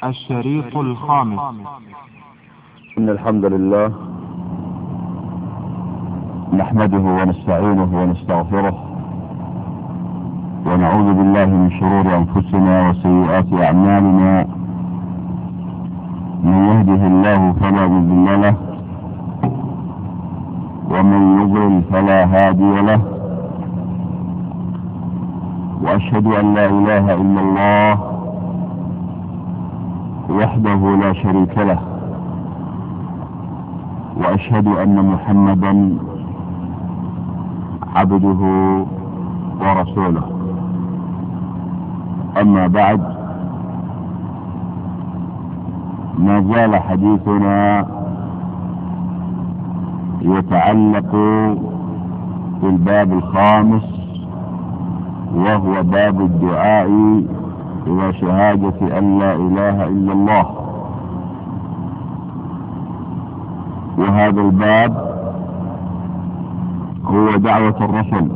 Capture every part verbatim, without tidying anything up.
الشريط الخامس. إن الحمد لله نحمده ونستعينه ونستغفره ونعوذ بالله من شرور أنفسنا وسيئات أعمالنا. من يهده الله فلا مضل له ومن يضلل فلا هادي له، وأشهد أن لا إله إلا الله وحده لا شريك له، وأشهد أن محمدا عبده ورسوله. أما بعد، ما زال حديثنا يتعلق بالباب الخامس، وهو باب الدعاء إلى شهادة أن لا إله إلا الله. وهذا الباب هو دعوة الرسل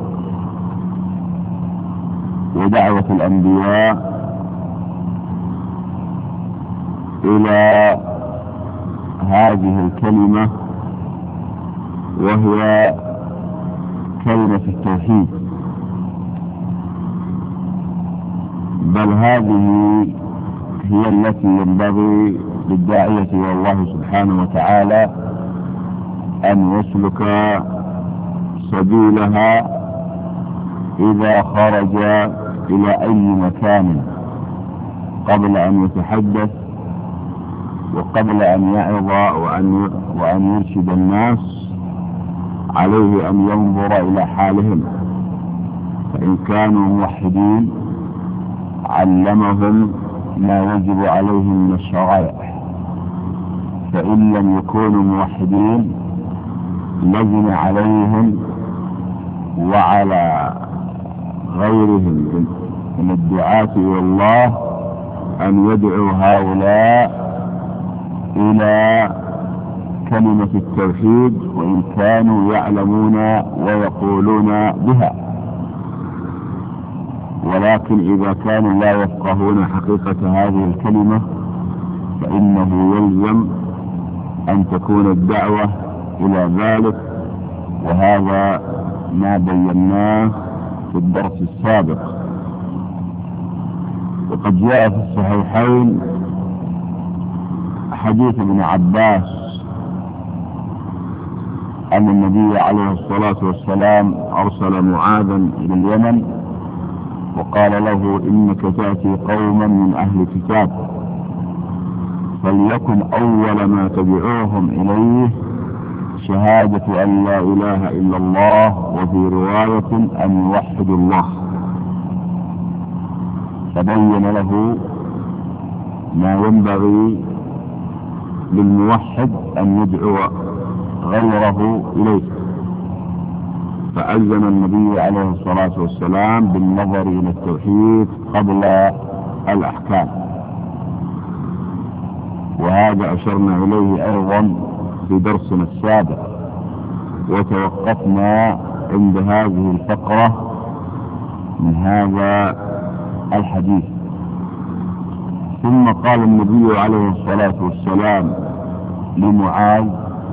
ودعوة الأنبياء إلى هذه الكلمة، وهي كلمة التوحيد. بل هذه هي التي ينبغي للداعية إلى الله سبحانه وتعالى أن يسلك سبيلها إذا خرج إلى أي مكان، قبل أن يتحدث وقبل أن يعظ وأن وأن يرشد الناس. عليه أن ينظر إلى حالهم، فإن كانوا موحدين علمهم ما يجب عليهم من الشرائع، فإن لم يكونوا موحدين لزم عليهم وعلى غيرهم من الدعاة إلى الله أن يدعوا هؤلاء إلى كلمة التوحيد، وإن كانوا يعلمون ويقولون بها. ولكن إذا كانوا لا يفقهون حقيقة هذه الكلمة فإنه يلزم أن تكون الدعوة إلى ذلك، وهذا ما بيناه في الدرس السابق. وقد جاء في الصحيحين حديث ابن عباس أن النبي عليه الصلاة والسلام أرسل معاذا إلى اليمن وقال له: إنك تأتي قوما من أهل الكتاب، فليكن أول ما تدعوهم إليه شهادة أن لا إله إلا الله، وفي رواية أن يوحدوا الله. فبين له ما ينبغي للموحد أن يدعو غيره إليه، فألزم النبي عليه الصلاة والسلام بالنظر إلى التوحيد قبل الأحكام. وهذا أشرنا إليه أيضا في درسنا السابق، وتوقفنا عند هذه الفقرة من هذا الحديث. ثم قال النبي عليه الصلاة والسلام لمعاذ: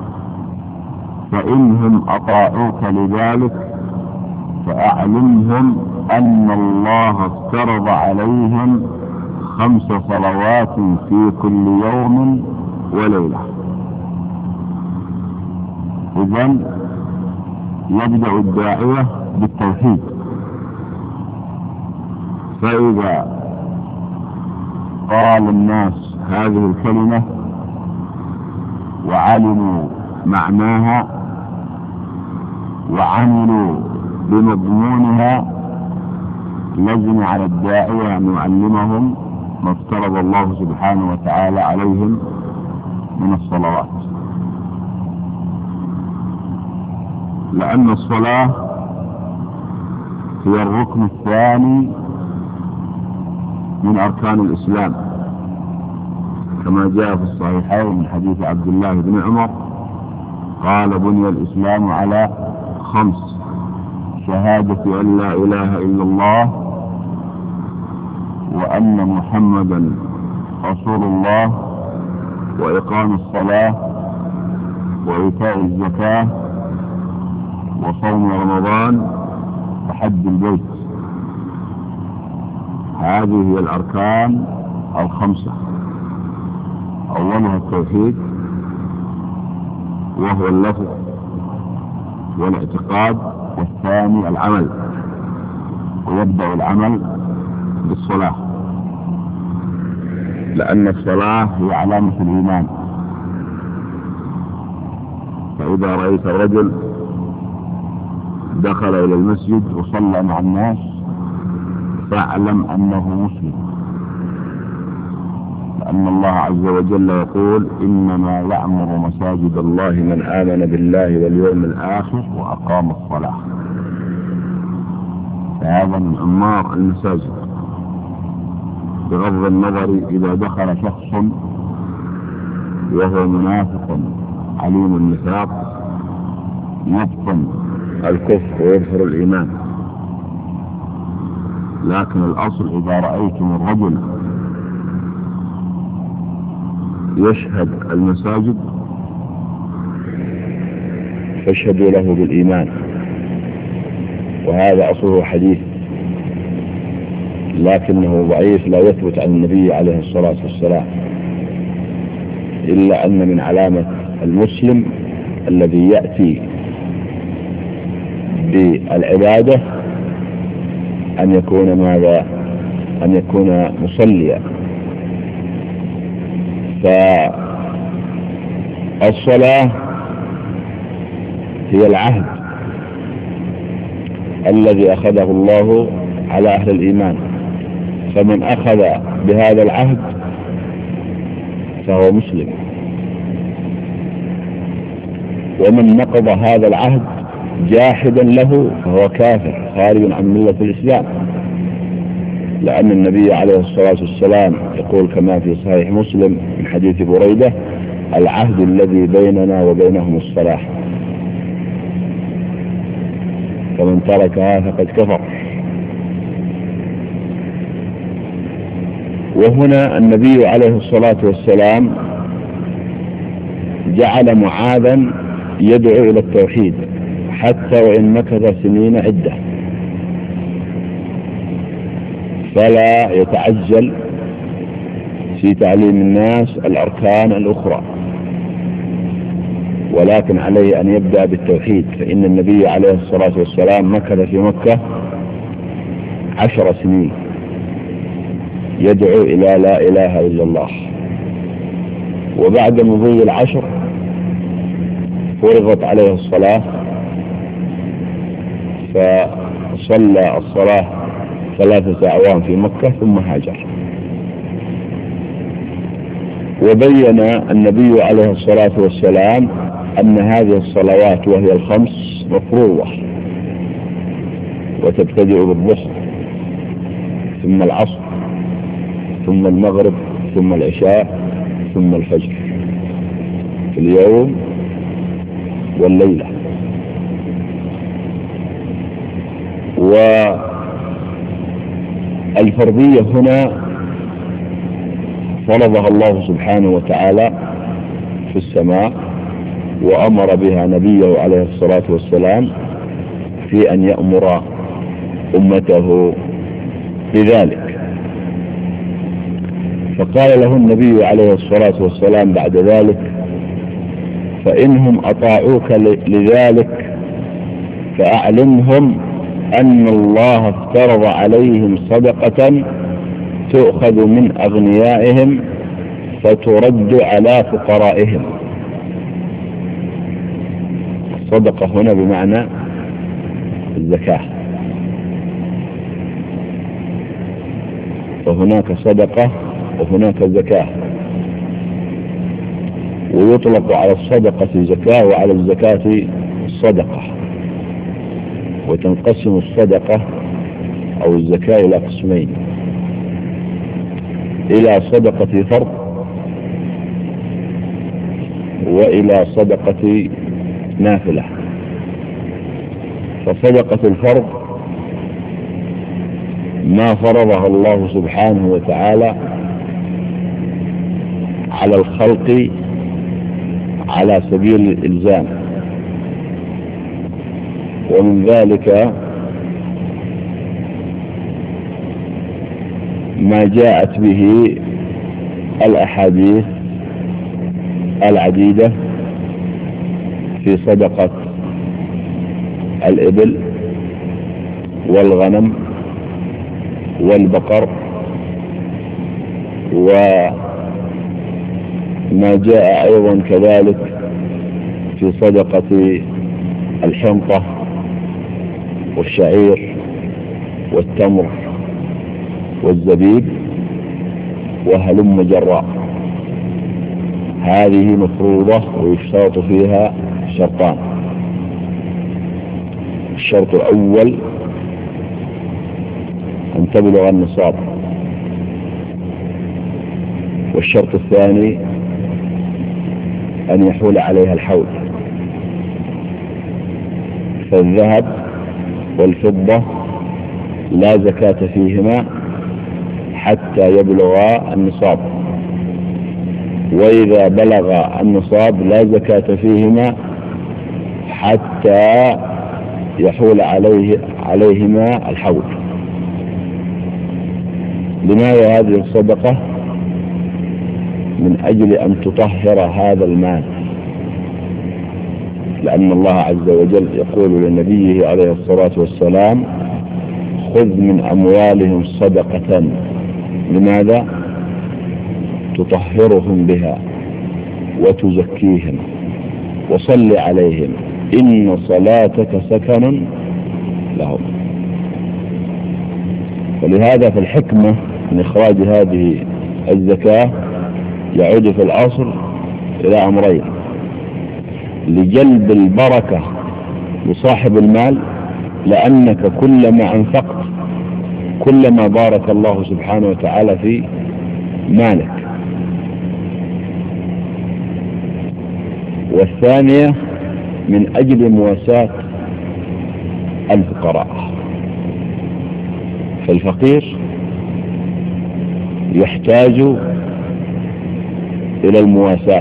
فإنهم أطاعوك لذلك فأعلمهم أن الله افترض عليهم خمس صلوات في كل يوم وليلة. إذن يبدأ الداعية بالتوحيد، فإذا قال الناس هذه الكلمة وعلموا معناها وعملوا بمضمونها، لزم على الداعية أن يعلمهم ما افترض الله سبحانه وتعالى عليهم من الصلوات، لأن الصلاة هي الركن الثاني من أركان الإسلام، كما جاء في الصحيحين من حديث عبد الله بن عمر قال: بني الإسلام على خمس: شهادة أن لا إله إلا الله، وأن محمدا رسول الله وإقام الصلاة وإيتاء الزكاة وصوم رمضان وحج البيت. هذه هي الأركان الخمسة. أولها التوحيد وهو اللفظ والاعتقاد، والثاني العمل، ويبدأ العمل بالصلاة لأن الصلاة هي علامة الإيمان. فإذا رأيت الرجل دخل إلى المسجد وصلى مع الناس فاعلم أنه مسلم، لأن الله عز وجل يقول إنما يعمر مساجد الله من آمن بالله واليوم الآخر وأقام الصلاة. فهذا من أنمار المساجد، بغض النظر إذا دخل شخص وهو منافق عليم النفاق يبطن الكفر ويظهر الإيمان. لكن الأصل إذا رأيتم الرجل يشهد المساجد فاشهدوا له بالإيمان، وهذا أصله حديث لكنه ضعيف لا يثبت عن النبي عليه الصلاة والسلام، إلا أن من علامة المسلم الذي يأتي بالعبادة أن يكون ماذا؟ أن يكون مصليا. فالصلاة هي العهد الذي أخذه الله على أهل الإيمان، فمن أخذ بهذا العهد فهو مسلم، ومن نقض هذا العهد جاحدا له فهو كافر خارج عن ملة الإسلام، لأن النبي عليه الصلاة والسلام يقول كما في صحيح مسلم من حديث بريدة: العهد الذي بيننا وبينهم الصلاة، فمن تركها فقد كفر. وهنا النبي عليه الصلاة والسلام جعل معاذا يدعو إلى التوحيد حتى وإن مكث سنين عدة، فلا يتعجل في تعليم الناس الأركان الأخرى، ولكن عليه أن يبدأ بالتوحيد، فإن النبي عليه الصلاة والسلام مكث في مكة عشر سنين يدعو إلى لا إله إلا الله، وبعد مضي العشر فرضت عليه الصلاة فصلى الصلاة ثلاثة أعوام في مكة ثم هاجر. وبين النبي عليه الصلاة والسلام أن هذه الصلوات وهي الخمس مفروضة، وتبتدئ بالظهر ثم العصر ثم المغرب ثم العشاء ثم الفجر في اليوم والليلة. والفرضية هنا فرضها الله سبحانه وتعالى في السماء، وأمر بها نبيه عليه الصلاة والسلام في أن يأمر أمته بذلك. فقال له النبي عليه الصلاة والسلام بعد ذلك: فإنهم أطاعوك لذلك فأعلمهم أن الله افترض عليهم صدقة تؤخذ من أغنيائهم فترد على فقرائهم. الصدقة هنا بمعنى الزكاة، فهناك صدقة وهناك زكاة، ويطلق على الصدقة زكاة وعلى الزكاة صدقة، وتنقسم الصدقة أو الزكاة إلى قسمين: إلى صدقة فرض وإلى صدقة نافلة. فصدقة الفرض ما فرضها الله سبحانه وتعالى على الخلق على سبيل الإلزام. ومن ذلك ما جاءت به الأحاديث العديدة في صدقة الإبل والغنم والبقر، وما جاء أيضا كذلك في صدقة الحنطة والشعير والتمر والزبيب وهلم جراء. هذه مفروضة ويشترط فيها شرطان: الشرط الأول أن تبلغ النصاب، والشرط الثاني أن يحول عليها الحول. فالذهب والفضة لا زكاة فيهما حتى يبلغا النصاب، وإذا بلغ النصاب لا زكاة فيهما حتى يحول عليه عليهما الحول. لماذا هذه الصدقة؟ من أجل أن تطهر هذا المال، لأن الله عز وجل يقول لنبيه عليه الصلاة والسلام: خذ من أموالهم صدقة. لماذا؟ تطهرهم بها وتزكيهم، وصل عليهم إن صلاتك سكن لهم. ولهذا في الحكمة من إخراج هذه الزكاة يعود في الأصل إلى أمرين: لجلب البركة لصاحب المال، لأنك كلما أنفقت كلما بارك الله سبحانه وتعالى في مالك. والثانية من أجل مواساة الفقراء. فالفقير يحتاج إلى المواساة،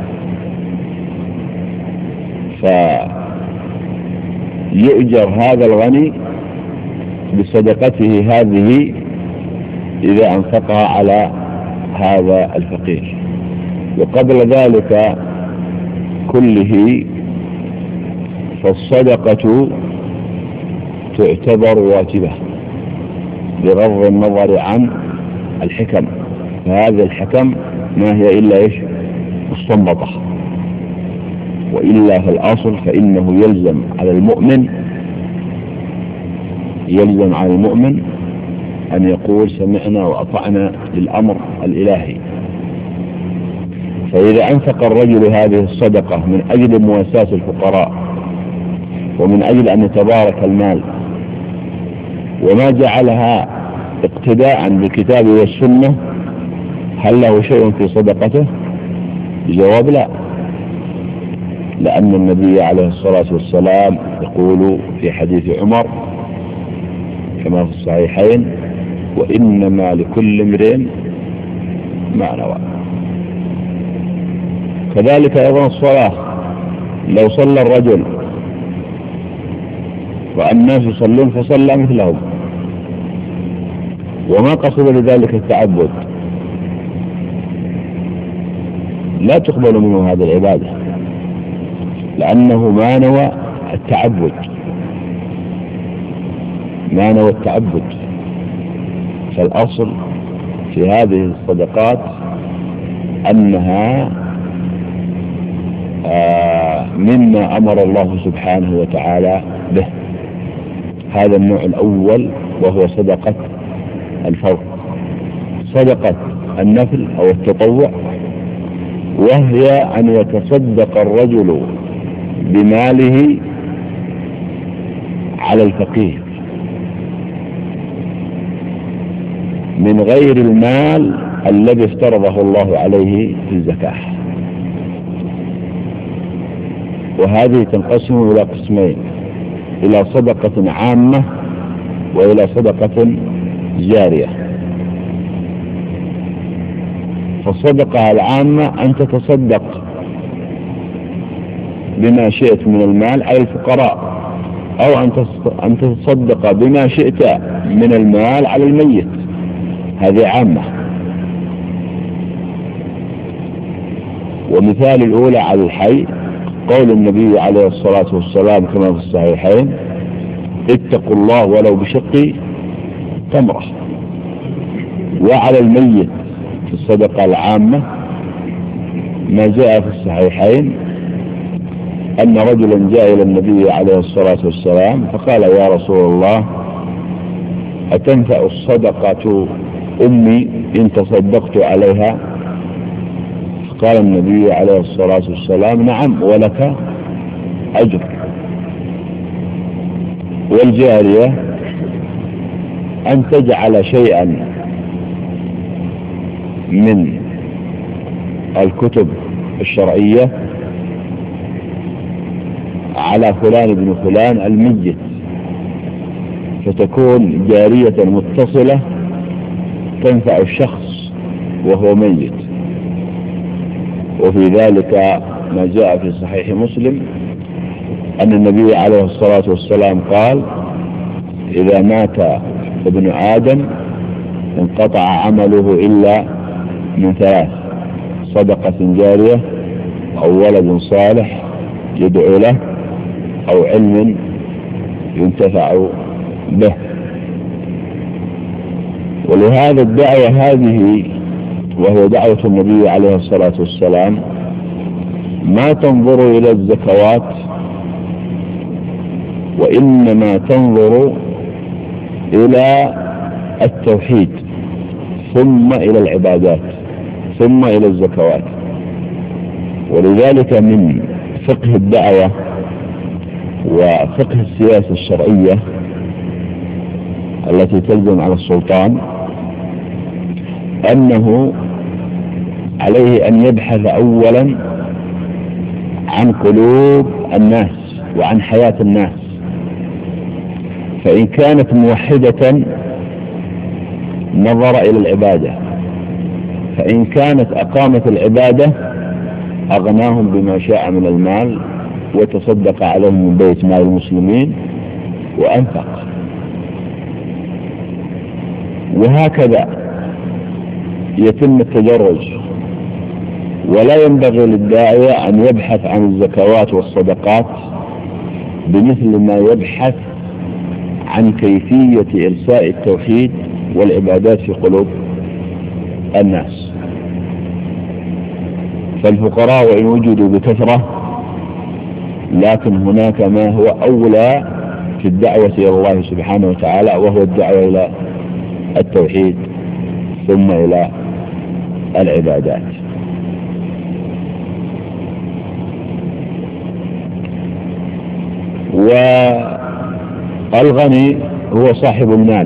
فيؤجر هذا الغني بصدقته هذه إذا أنفقها على هذا الفقير. وقبل ذلك كله فالصدقة تعتبر واجبة بغض النظر عن الحكم. فهذا الحكم ما هي إلا إيش؟ مستنبطة. وإلا في الأصل فإنه يلزم على المؤمن يلزم على المؤمن أن يقول سمعنا وأطعنا للأمر الإلهي. فإذا أنفق الرجل هذه الصدقة من أجل مواساة الفقراء ومن أجل أن يتبارك المال، وما جعلها اقتداء بالكتاب والسنة، هل له شيء في صدقته؟ الجواب لا، لأن النبي عليه الصلاة والسلام يقول في حديث عمر كما في الصحيحين: وإنما لكل امرئ ما نوى. كذلك أيضا الصلاة، لو صلى الرجل والناس يصلون فصلى مثلهم وما قصد لذلك التعبد، لا تقبل منه هذه العبادة، لأنه ما نوى التعبد ما نوى التعبد. فالأصل في هذه الصدقات أنها آه مما أمر الله سبحانه وتعالى به. هذا النوع الأول وهو صدقة الفرض. صدقة النفل أو التطوع وهي أن يتصدق الرجل بماله على الفقير من غير المال الذي افترضه الله عليه في الزكاة. وهذه تنقسم إلى قسمين: إلى صدقة عامة وإلى صدقة جارية. فالصدقة العامة أن تتصدق بما شئت من المال على الفقراء، أو أن تتصدق بما شئت من المال على الميت، هذه عامة. ومثال الأولى على الحي قول النبي عليه الصلاة والسلام كما في الصحيحين: اتقوا الله ولو بشق تمرة. وعلى الميت في الصدقة العامة ما جاء في الصحيحين أن رجلا جاء إلى النبي عليه الصلاة والسلام فقال: يا رسول الله، أتنفع الصدقة أمي إن تصدقت عليها؟ فقال النبي عليه الصلاة والسلام: نعم، ولك أجر. والجارية أن تجعل شيئا من الكتب الشرعية على فلان بن فلان الميت، فتكون جارية متصلة تنفع الشخص وهو ميت. وفي ذلك ما جاء في صحيح مسلم أن النبي عليه الصلاة والسلام قال: إذا مات ابن آدم انقطع عمله إلا من ثلاث: صدقة جارية، أو ولد صالح يدعو له، أو علم ينتفع به. ولهذا الدعوة هذه، وهي دعوة النبي عليه الصلاة والسلام، ما تنظر إلى الزكوات، وإنما تنظر إلى التوحيد، ثم إلى العبادات، ثم إلى الزكوات. ولذلك من فقه الدعوة وفقه السياسة الشرعية التي تلزم على السلطان أنه عليه أن يبحث أولا عن قلوب الناس وعن حياة الناس، فإن كانت موحدة نظر إلى العبادة، فإن كانت أقامت العبادة أغناهم بما شاء من المال وتصدق عليهم من بيت مال المسلمين وأنفق. وهكذا يتم التدرج. ولا ينبغي للداعية أن يبحث عن الزكوات والصدقات بمثل ما يبحث عن كيفية إرساء التوحيد والعبادات في قلوب الناس. فالفقراء وإن وجدوا بكثرة، لكن هناك ما هو أولى في الدعوة إلى الله سبحانه وتعالى، وهو الدعوة إلى التوحيد ثم إلى العبادات. والغني هو صاحب المال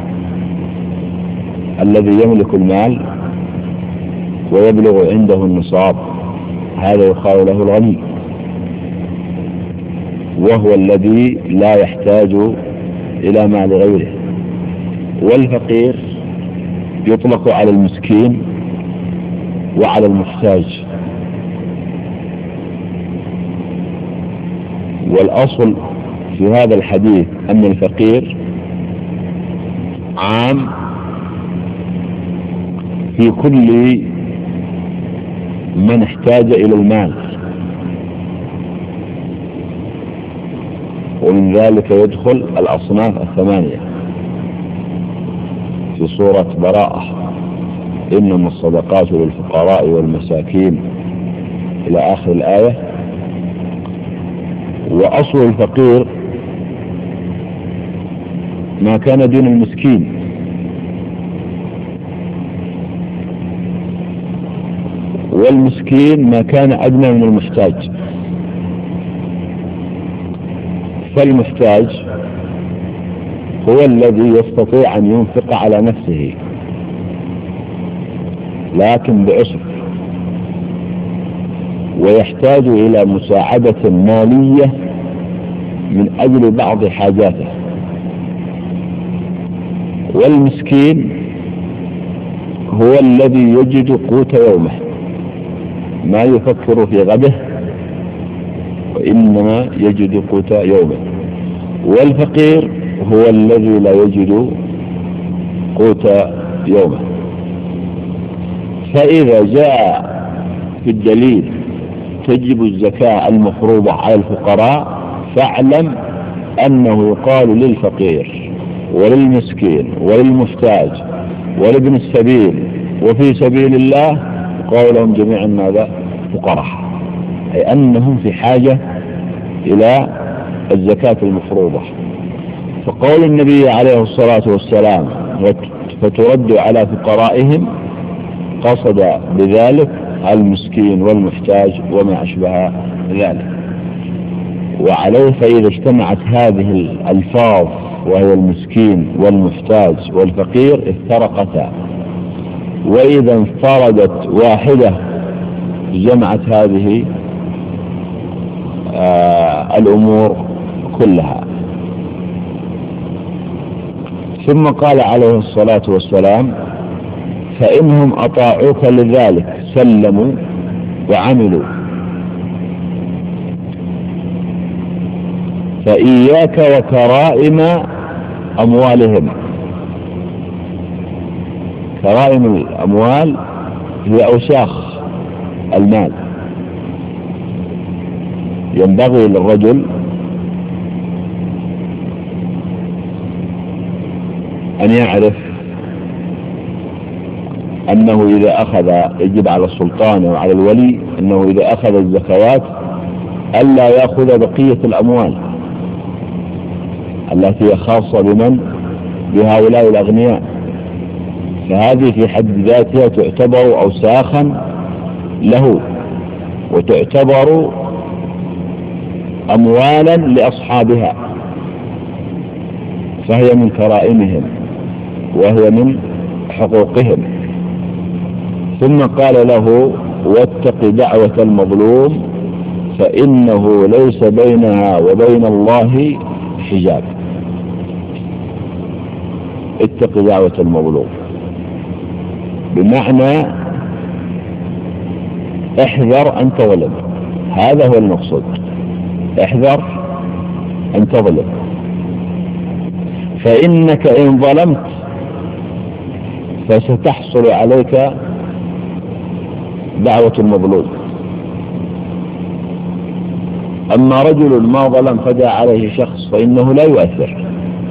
الذي يملك المال ويبلغ عنده النصاب، هذا يقال له الغني، وهو الذي لا يحتاج إلى مال غيره. والفقير يطلق على المسكين وعلى المحتاج. والأصل في هذا الحديث أن الفقير عام في كل من احتاج إلى المال، ومن ذلك يدخل الأصناف الثمانية في سورة براءة: إنما الصدقات للفقراء والمساكين إلى آخر الآية. وأصل الفقير ما كان دون المسكين، والمسكين ما كان أدنى من المحتاج. فالمحتاج هو الذي يستطيع أن ينفق على نفسه لكن بعسر، ويحتاج إلى مساعدة مالية من أجل بعض حاجاته. والمسكين هو الذي يجد قوت يومه، ما يفكر في غده وإنما يجد قوت يومه. والفقير هو الذي لا يجد قوت يومه. فإذا جاء في الدليل تجب الزكاة المفروضة على الفقراء، فاعلم أنه يقال للفقير وللمسكين وللمحتاج ولابن السبيل وفي سبيل الله يقال لهم جميعا ماذا؟ فقراء، أي أنهم في حاجة إلى الزكاة المفروضة. فقول النبي عليه الصلاة والسلام فترد على فقرائهم قصد بذلك المسكين والمحتاج وما أشبه ذلك. وعليه فإذا اجتمعت هذه الألفاظ وهي المسكين والمحتاج والفقير افترقتا، وإذا انفردت واحدة جمعت هذه آه الأمور كلها. ثم قال عليه الصلاة والسلام فإنهم أطاعوك لذلك سلموا وعملوا، فإياك وكرائم أموالهم. كرائم الأموال هي أوساخ المال. ينبغي للرجل أن يعرف أنه إذا أخذ، يجب على السلطان وعلى الولي أنه إذا أخذ الزكوات ألا يأخذ بقية الأموال التي هي خاصة بمن؟ بهؤلاء الأغنياء. فهذه في حد ذاتها تعتبر أوساخا له، وتعتبر أموالا لأصحابها، فهي من كرائمهم وهي من حقوقهم. ثم قال له واتق دعوة المظلوم فإنه ليس بينها وبين الله حجاب. اتق دعوة المظلوم بمعنى احذر أن تظلم، هذا هو المقصود، احذر أن تظلم، فإنك إن ظلمت فستحصل عليك دعوة المظلوم. أما رجل ما ظلم فدعا عليه شخص فإنه لا يؤثر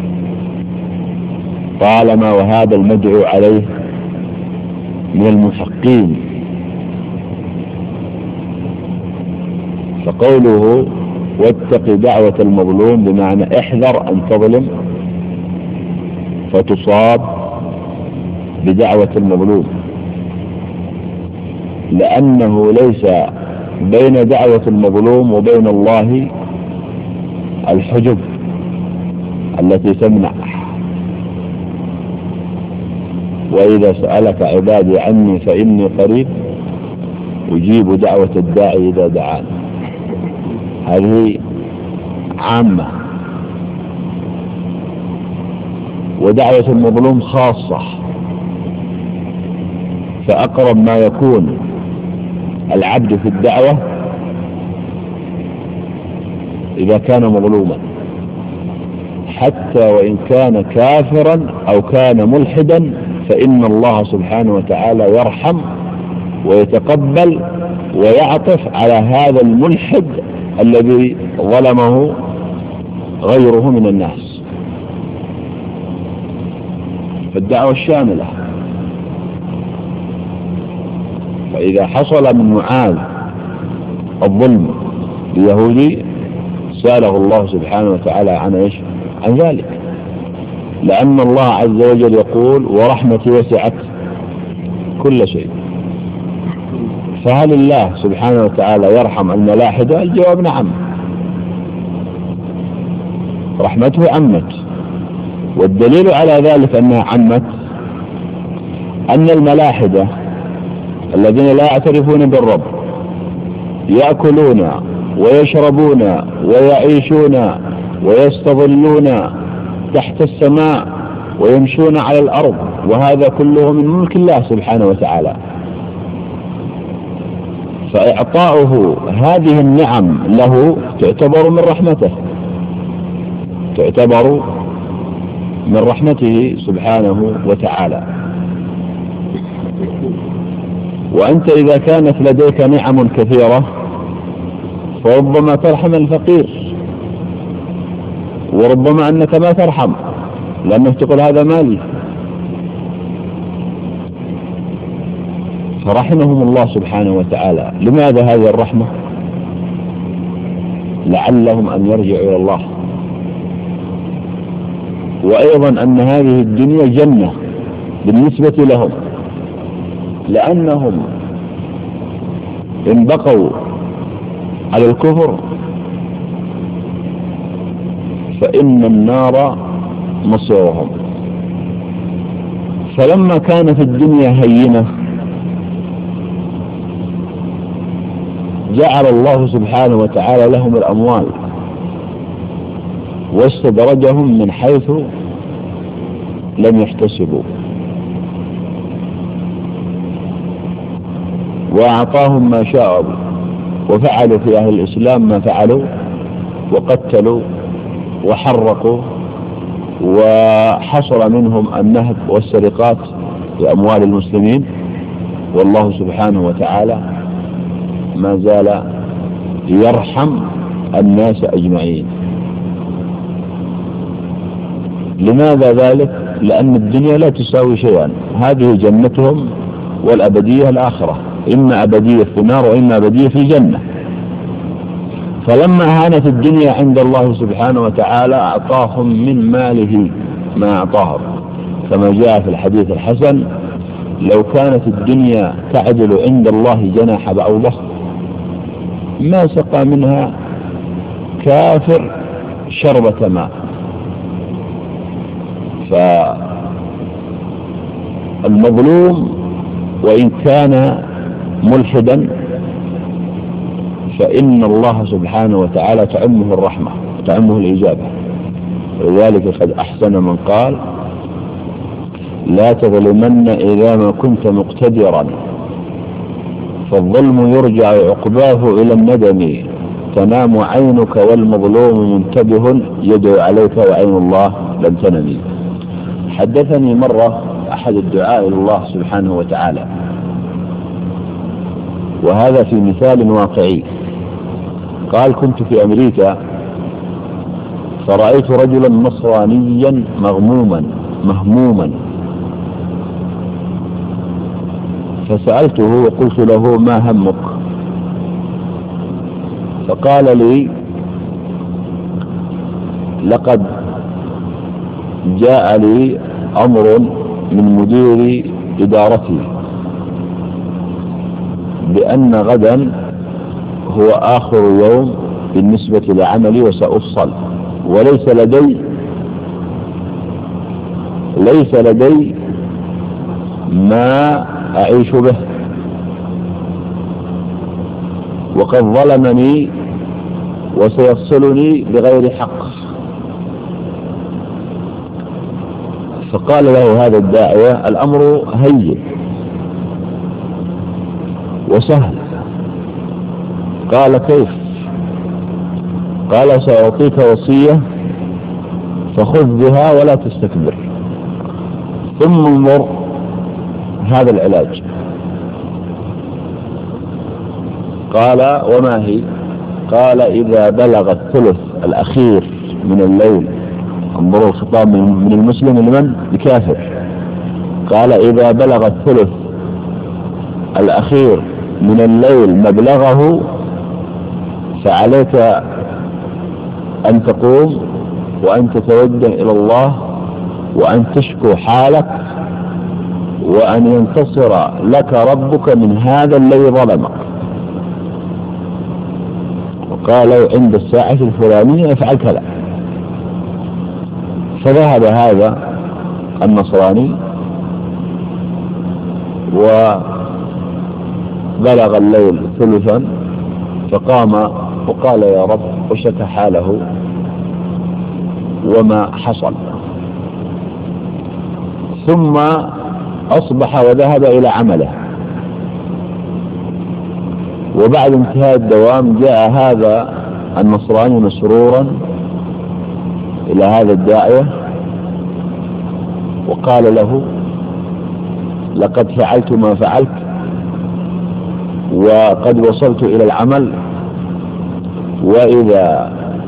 طالما وهذا المدعو عليه من المحقين. فقوله واتق دعوة المظلوم بمعنى احذر أن تظلم فتصاب بدعوة المظلوم، لأنه ليس بين دعوة المظلوم وبين الله الحجب التي تمنع. وإذا سألك عبادي عني فإني قريب أجيب دعوة الداعي إذا دعان. هذه عامة، ودعوة المظلوم خاصة. فأقرب ما يكون العبد في الدعوة إذا كان مظلوما، حتى وإن كان كافرا أو كان ملحدا، فإن الله سبحانه وتعالى يرحم ويتقبل ويعطف على هذا الملحد الذي ظلمه غيره من الناس. فالدعوة الشاملة. فإذا حصل من معاذ الظلم اليهودي سأله الله سبحانه وتعالى عن ايش؟ عن ذلك، لأن الله عز وجل يقول ورحمتي وسعت كل شيء. فهل الله سبحانه وتعالى يرحم الملاحدة؟ الجواب نعم، رحمته عمت. والدليل على ذلك أنها عمت أن الملاحدة الذين لا يعترفون بالرب يأكلون ويشربون ويعيشون ويستظلون تحت السماء ويمشون على الأرض، وهذا كله من ملك الله سبحانه وتعالى. فإعطاؤه هذه النعم له تعتبر من رحمته، تعتبر من رحمته سبحانه وتعالى. وأنت إذا كانت لديك نعم كثيرة فربما ترحم الفقير، وربما أنك ما ترحم لأنك تقول هذا مالي. فرحمهم الله سبحانه وتعالى. لماذا هذه الرحمة؟ لعلهم أن يرجعوا إلى الله. وأيضا أن هذه الدنيا جنة بالنسبة لهم، لأنهم إن بقوا على الكفر فإن النار مصيرهم. فلما كانت الدنيا هينة جعل الله سبحانه وتعالى لهم الأموال واستدرجهم من حيث لم يحتسبوا، وأعطاهم ما شاءوا، وفعلوا في أهل الإسلام ما فعلوا، وقتلوا وحرقوا، وحصل منهم النهب والسرقات لأموال المسلمين. والله سبحانه وتعالى ما زال يرحم الناس أجمعين. لماذا ذلك؟ لأن الدنيا لا تساوي شيئا، هذه جنتهم والأبدية الآخرة، إما أبدية في النار وإما أبدية في الجنة. فلما هانت الدنيا عند الله سبحانه وتعالى أعطاهم من ماله ما أعطاهم، كما جاء في الحديث الحسن: لو كانت الدنيا تعدل عند الله جناح بعوضة ما سقى منها كافر شربة ماء. فالمظلوم وإن كان ملحدا فإن الله سبحانه وتعالى تعمه الرحمة وتعمه الإجابة. ولذلك قد أحسن من قال: لا تظلمن إذا ما كنت مقتدرا، فالظلم يرجع عقباه إلى الندم، تنام عينك والمظلوم منتبه يدعو عليك وعين الله لم تنم. حدثني مرة أحد الدعاء إلى الله سبحانه وتعالى، وهذا في مثال واقعي. قال: كنت في أمريكا فرأيت رجلا نصرانيا مغموما مهموما، فسألته وقلت له: ما همك؟ فقال لي: لقد جاء لي أمر من مدير إدارتي بأن غدا هو آخر يوم بالنسبة لعملي وسأفصل، وليس لدي ليس لدي ما أعيش به، وقد ظلمني وسيفصلني بغير حق. فقال له هذا الداعية: الأمر هين وسهل. قال: كيف؟ قال: سأعطيك وصية فخذ بها ولا تستكبر، ثم انظر هذا العلاج. قال: وما هي؟ قال: إذا بلغ الثلث الأخير من الليل، انظروا الخطاب من المسلم لمن؟ لكافر. قال: إذا بلغ الثلث الأخير من الليل مبلغه فعليك أن تقوم وأن تتوجه إلى الله وأن تشكو حالك وأن ينتصر لك ربك من هذا الذي ظلمك. وقالوا: عند الساعة الفلانية افعل كذا. فذهب هذا النصراني وبلغ الليل ثلثا، فقام وقال: يا رب، وشكى حاله وما حصل. ثم أصبح وذهب إلى عمله، وبعد انتهاء الدوام جاء هذا النصراني مسرورا إلى هذا الداعية وقال له: لقد فعلت ما فعلت وقد وصلت إلى العمل، وإذا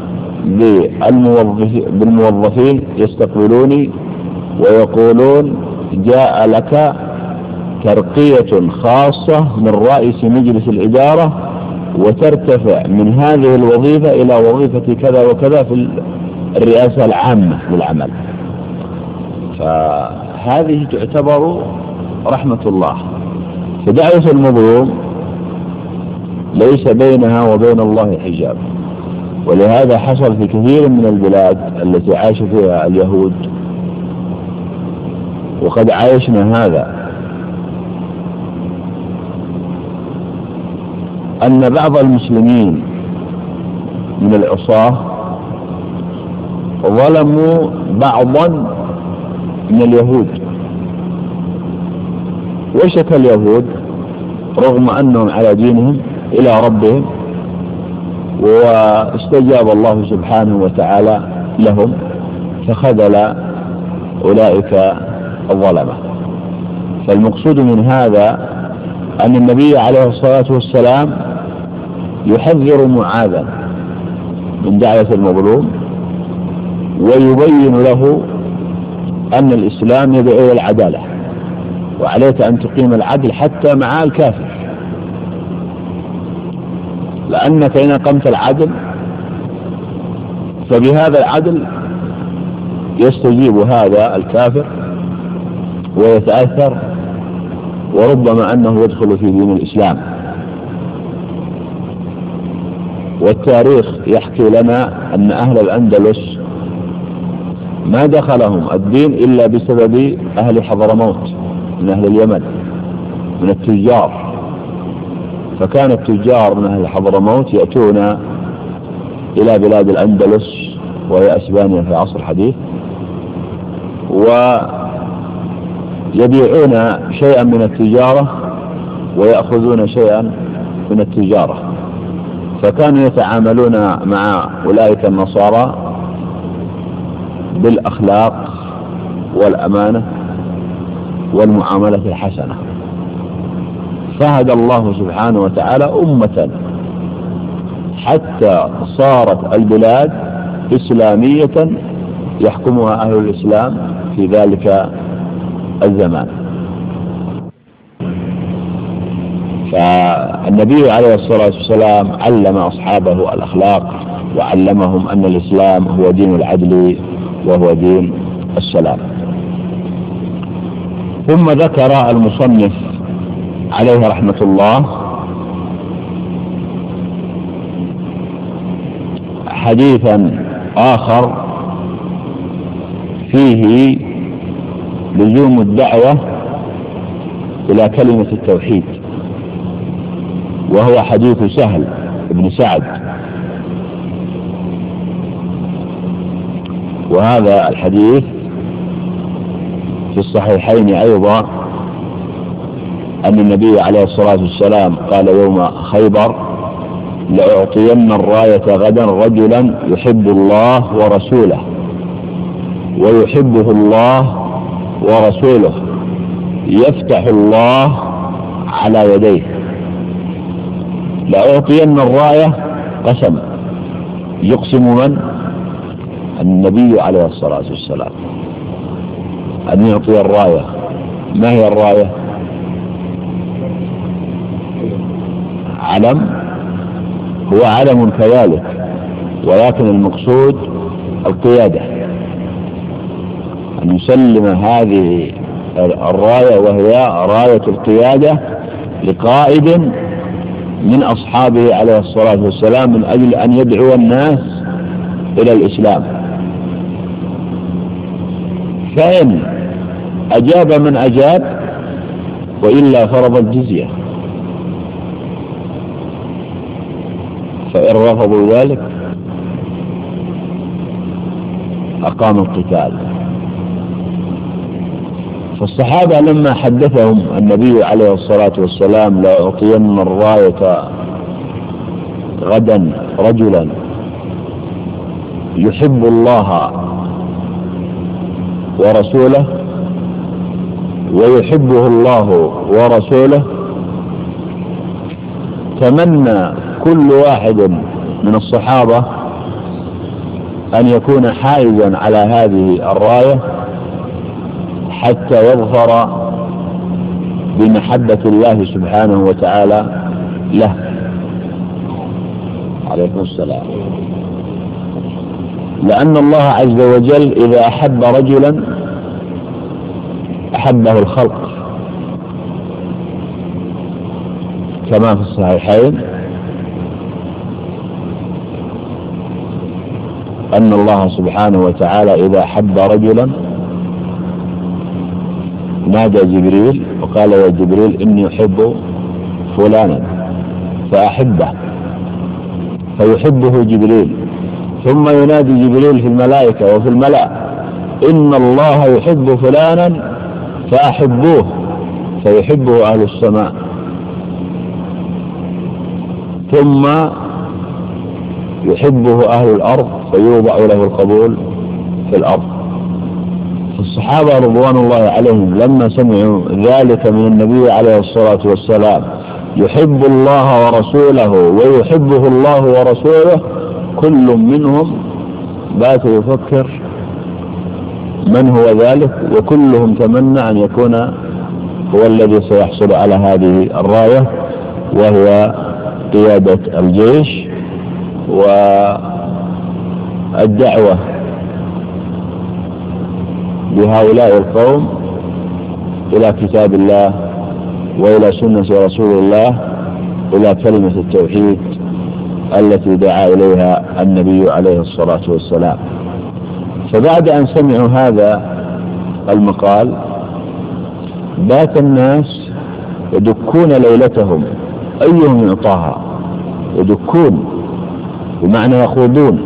بالموظفين يستقبلوني ويقولون جاء لك ترقية خاصة من رئيس مجلس الإدارة وترتفع من هذه الوظيفة إلى وظيفة كذا وكذا في الرئاسة العامة للعمل. فهذه تعتبر رحمة الله. فدعوة المظلوم ليس بينها وبين الله حجاب، ولهذا حصل في كثير من البلاد التي عاش فيها اليهود، وقد عايشنا هذا، أن بعض المسلمين من العصاة ظلموا بعضا من اليهود، وشكى اليهود رغم أنهم على دينهم إلى ربهم، واستجاب الله سبحانه وتعالى لهم فخذل أولئك الظلمة. فالمقصود من هذا أن النبي عليه الصلاة والسلام يحذر معاذا من دعوة المظلوم، ويبين له أن الإسلام يدعو إلى العدالة، وعليك أن تقيم العدل حتى مع الكافر، لأنك إن أقمت العدل فبهذا العدل يستجيب هذا الكافر ويتأثر، وربما أنه يدخل في دين الإسلام. والتاريخ يحكي لنا أن أهل الأندلس ما دخلهم الدين إلا بسبب أهل حضرموت من أهل اليمن من التجار. فكان التجار من أهل حضرموت يأتون إلى بلاد الأندلس وهي أسبانيا في العصر الحديث، ويبيعون شيئا من التجارة ويأخذون شيئا من التجارة. فكانوا يتعاملون مع أولئك النصارى بالأخلاق والأمانة والمعاملة الحسنة. فهدى الله سبحانه وتعالى أمة حتى صارت البلاد إسلامية يحكمها أهل الإسلام في ذلك الزمان. فالنبي عليه الصلاة والسلام علم أصحابه الأخلاق، وعلمهم أن الإسلام هو دين العدل وهو دين السلام. ثم ذكر المصنف عليه رحمة الله حديثا آخر فيه لزوم الدعوة إلى كلمة التوحيد، وهو حديث سهل بن سعد. وهذا الحديث في الصحيحين أيضا، أن النبي عليه الصلاة والسلام قال يوم خيبر: لأعطين الراية غدا رجلا يحب الله ورسوله ويحبه الله ورسوله يفتح الله على يديه. لأعطين الراية قسم، يقسم من؟ النبي عليه الصلاة والسلام أن يعطي الراية. ما هي الراية؟ علم، هو علم كذلك، ولكن المقصود القيادة، أن يسلم هذه الراية وهي راية القيادة لقائد من أصحابه عليه الصلاة والسلام من أجل أن يدعو الناس إلى الإسلام. فإن أجاب من أجاب، وإلا فرض الجزية، فإن رفضوا ذلك أقام القتال. فالصحابة لما حدثهم النبي عليه الصلاة والسلام لأعطين الراية غدا رجلا يحب الله ورسوله ويحبه الله ورسوله، تمنى كل واحد من الصحابة أن يكون حائزا على هذه الراية حتى يظفر بمحبة الله سبحانه وتعالى له. عليكم السلام. لأن الله عز وجل إذا أحب رجلا أحبه الخلق، كما في الصحيحين أن الله سبحانه وتعالى إذا أحب رجلا نادى جبريل وقال يا جبريل إني أحب فلانا فأحبه، فيحبه جبريل، ثم ينادي جبريل في الملائكة وفي الملأ إن الله يحب فلانا فأحبوه، فيحبه أهل السماء، ثم يحبه أهل الأرض فيوضع له القبول في الأرض. الصحابة رضوان الله عليهم لما سمعوا ذلك من النبي عليه الصلاة والسلام يحب الله ورسوله ويحبه الله ورسوله، كل منهم بات يفكر من هو ذلك، وكلهم تمنى أن يكون هو الذي سيحصل على هذه الراية، وهي قيادة الجيش والدعوة بهؤلاء القوم إلى كتاب الله وإلى سنة رسول الله، إلى كلمة التوحيد التي دعا إليها النبي عليه الصلاة والسلام. فبعد أن سمعوا هذا المقال بات الناس يدكون ليلتهم أيهم يعطاها، يدكون بمعنى يخوضون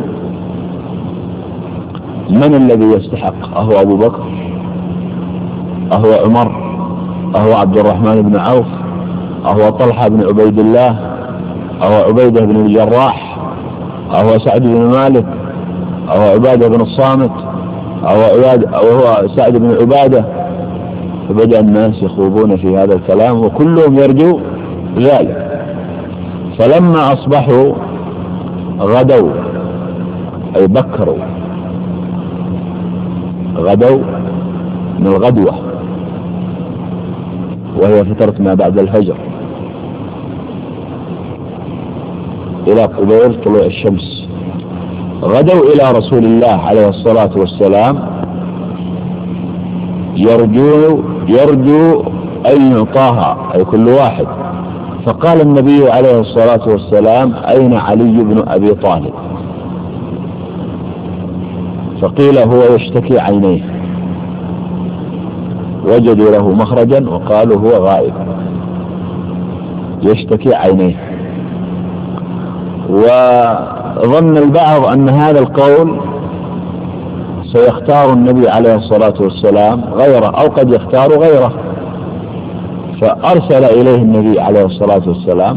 من الذي يستحق، أهو أبو بكر، أهو عمر، أهو عبد الرحمن بن عوف، أهو طلحة بن عبيد الله، أهو عبيدة بن الجراح، أهو سعد بن مالك، أهو عبادة بن الصامت، أهو, أهو سعد بن عبادة. فبدأ الناس يخوضون في هذا الكلام وكلهم يرجو ذلك. فلما أصبحوا غدوا أي بكروا، غدوا من الغدوة وهي فترة ما بعد الفجر إلى قبيل طلوع الشمس، غدوا إلى رسول الله عليه الصلاة والسلام يرجو يرجو أن يعطاها أي كل واحد. فقال النبي عليه الصلاة والسلام أين علي بن أبي طالب؟ فقيل هو يشتكي عينيه، وجدوا له مخرجا وقالوا هو غائب يشتكي عينيه. وظن البعض أن هذا القول سيختار النبي عليه الصلاة والسلام غيره أو قد يختار غيره، فأرسل إليه النبي عليه الصلاة والسلام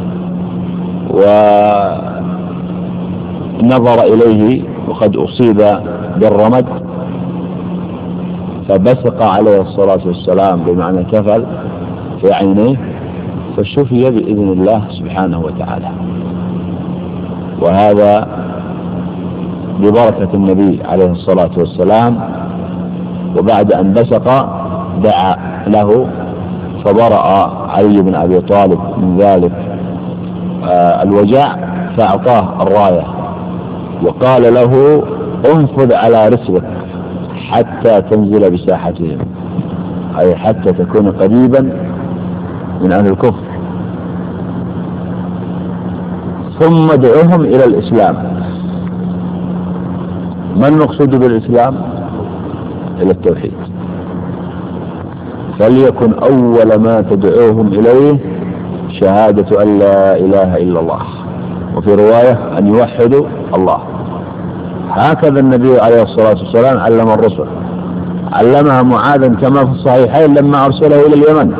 ونظر إليه وقد أصيب بالرمد، فبصق عليه الصلاة والسلام بمعنى كفل في عينيه، فشفي بإذن الله سبحانه وتعالى. وهذا ببركة النبي عليه الصلاة والسلام. وبعد أن بصق دعا له فبرأ علي بن أبي طالب من ذلك آه الوجع، فأعطاه الراية وقال له انفذ على رسلك حتى تنزل بساحتهم، أي حتى تكون قريبا من أهل الكفر، ثم ادعوهم إلى الإسلام. ما المقصود بالإسلام؟ إلى التوحيد. فليكن أول ما تدعوهم إليه شهادة أن لا إله إلا الله، وفي رواية أن يوحدوا الله. هكذا النبي عليه الصلاة والسلام علم الرسل، علمها معاذا كما في الصحيحين لما أرسله إلى اليمن،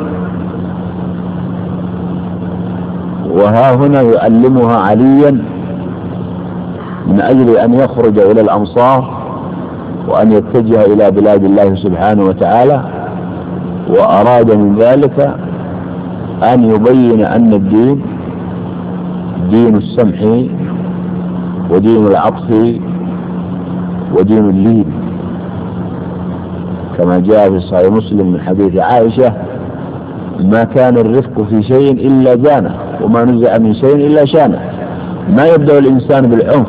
وها هنا يعلمها عليا من أجل أن يخرج إلى الأمصار وأن يتجه إلى بلاد الله سبحانه وتعالى، وأراد من ذلك أن يبين أن الدين دين السمح ودين العطف ودين اللين، كما جاء في صحيح مسلم من حديث عائشة: ما كان الرفق في شيء إلا زانه، وما نزع من شيء إلا شانه. ما يبدأ الإنسان بالعنف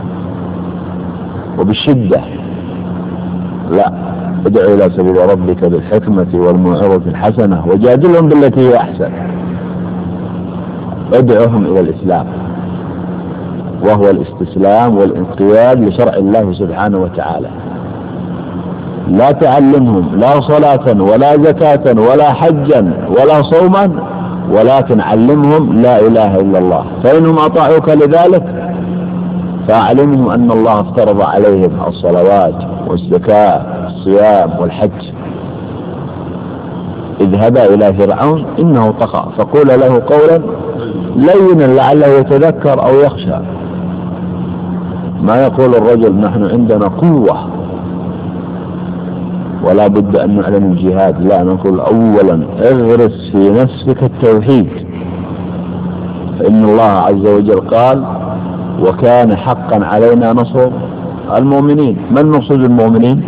وبالشدة، لا، ادعو إلى سبيل ربك بالحكمة والموعظة الحسنة وجادلهم بالتي هي أحسن. ادعوهم إلى الإسلام، وهو الاستسلام والانقياد لشرع الله سبحانه وتعالى. لا تعلمهم لا صلاة ولا زكاة ولا حجا ولا صوما، ولكن علمهم لا إله إلا الله، فإنهم أطاعوك لذلك فأعلمهم أن الله افترض عليهم الصلوات والزكاة والصيام والحج. اذهبا إلى فرعون إنه طغى فقول له قولا لينا لعله يتذكر أو يخشى. ما يقول الرجل نحن عندنا قوة ولا بد أن نعلن الجهاد، لا، نقول أولا اغرس في نفسك التوحيد، فإن الله عز وجل قال: وكان حقا علينا نصر المؤمنين. ما المقصود المؤمنين؟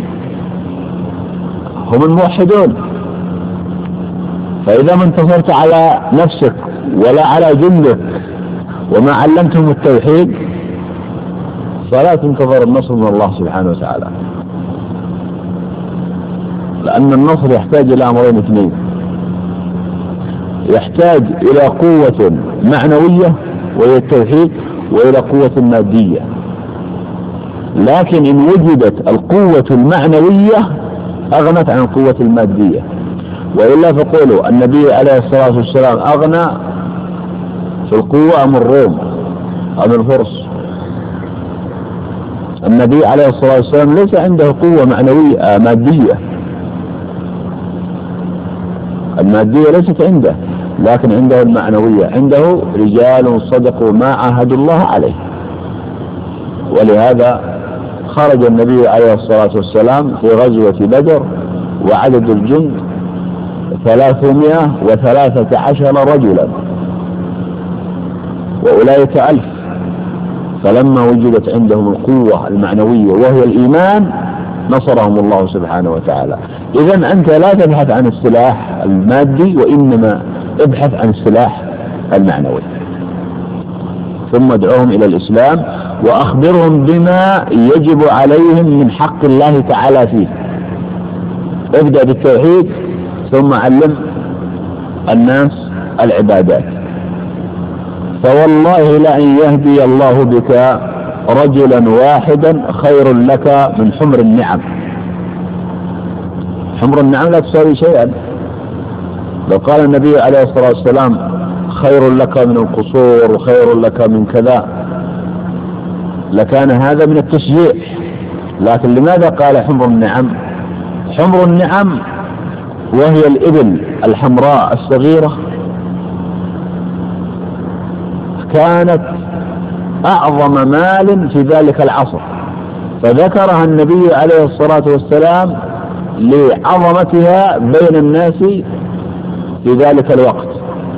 هم الموحدون. فإذا ما انتصرت على نفسك ولا على جندك وما علمتهم التوحيد فلا تنتظر النصر من الله سبحانه وتعالى، لأن النصر يحتاج إلى أمرين اثنين: يحتاج إلى قوة معنوية وهي التوحيد، وإلى قوة مادية. لكن إن وجدت القوة المعنوية أغنت عن القوة المادية، وإلا فقولوا النبي عليه الصلاة والسلام أغنى في القوة أم الروم أم الفرس؟ النبي عليه الصلاة والسلام ليس عنده قوة معنوية مادية، المادية ليست عنده، لكن عنده المعنوية. عنده رجال صدقوا ما عاهدوا الله عليه، ولهذا خرج النبي عليه الصلاة والسلام في غزوة بدر وعدد الجند ثلاثمائة وثلاثة عشر رجلا، وأولئك ألف. فلما وجدت عندهم القوة المعنوية وهي الإيمان نصرهم الله سبحانه وتعالى. إذن أنت لا تبحث عن السلاح المادي، وإنما ابحث عن السلاح المعنوي. ثم ادعوهم إلى الإسلام وأخبرهم بما يجب عليهم من حق الله تعالى فيه. ابدأ بالتوحيد ثم علم الناس العبادات. فوالله لأن يهدي الله بك رجلا واحدا خير لك من حمر النعم. حمر النعم لا تساوي شيئا. لو قال النبي عليه الصلاة والسلام خير لك من القصور وخير لك من كذا لكان هذا من التشجيع، لكن لماذا قال حمر النعم؟ حمر النعم وهي الإبل الحمراء الصغيرة كانت أعظم مال في ذلك العصر، فذكرها النبي عليه الصلاة والسلام لعظمتها بين الناس في ذلك الوقت.